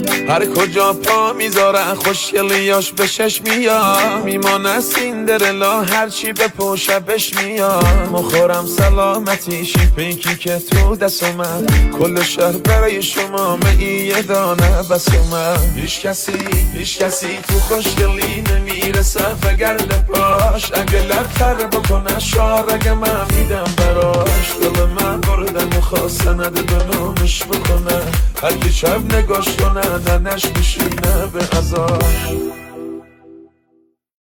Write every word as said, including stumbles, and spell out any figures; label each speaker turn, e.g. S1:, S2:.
S1: هر کجا پا میذاره خوشگلیاش به چشم میاد، میمانه سیندرلا هرچی به پا شبش میاد. مخورم سلامتیشی پیکی که تو دست من، کل شهر برای شما می یه دانه بس من. هیچ کسی هیچ کسی تو خوشگلی نمیرسه فگر لپاش، اگه لبتر بکنه شار اگه من میدم براش. دل من برده میخواست نده بنامش بکنه، هر کی شب نگاش کنه ننش میشینه به ازاش.